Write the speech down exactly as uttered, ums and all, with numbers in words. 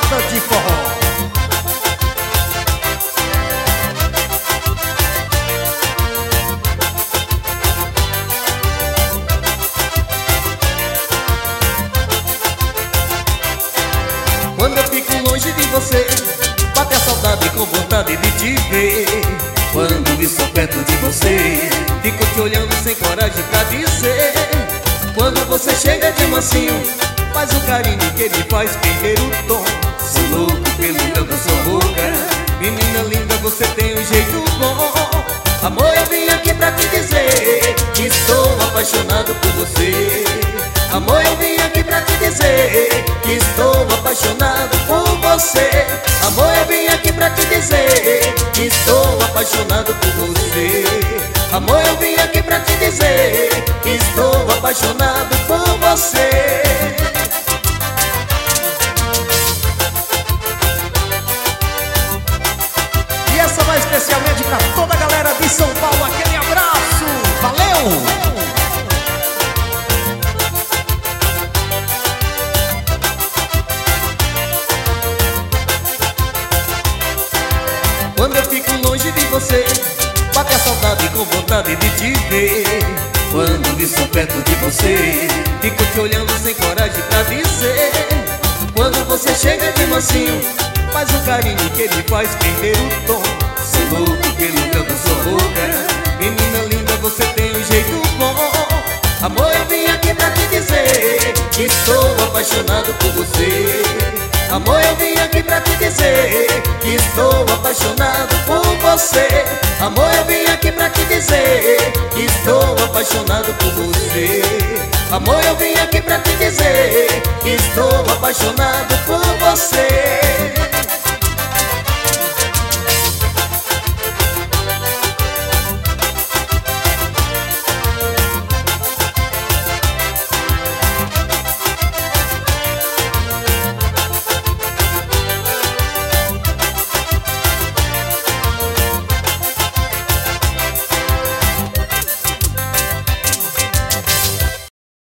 Roda de Forró. Quando eu fico longe de você, bate a saudade com vontade de te ver. Quando estou perto de você, fico te olhando sem coragem pra dizer. Quando você chega de mansinho, faz o carinho que me faz perder o tom. Sou louco pelo mel da sua boca. Menina linda, você tem um jeito bom. Amor, eu vim aqui pra te dizer que estou apaixonado por você. Amor, eu vim aqui pra te dizer que estou apaixonado por você. Amor, eu vim aqui pra te dizer que estou apaixonado por você. Amor, eu vim aqui pra te dizer que estou apaixonado por você. E essa vai especialmente pra toda a galera de São Paulo. Aquele abraço, valeu! Quando eu fico longe de você, bate a saudade com vontade de te ver. Quando estou perto de você, fico te olhando sem coragem pra dizer. Quando você chega de mansinho, faz o carinho que me faz perder o tom. Sou louco pelo mel da sua boca. Menina linda, você tem um jeito bom. Amor, eu vim aqui pra te dizer que estou apaixonado por você. Amor, eu vim aqui pra te dizer que estou apaixonado por você. Amor, eu vim aqui pra te dizer que estou apaixonado por você. Amor, eu vim aqui pra te dizer que estou apaixonado por você.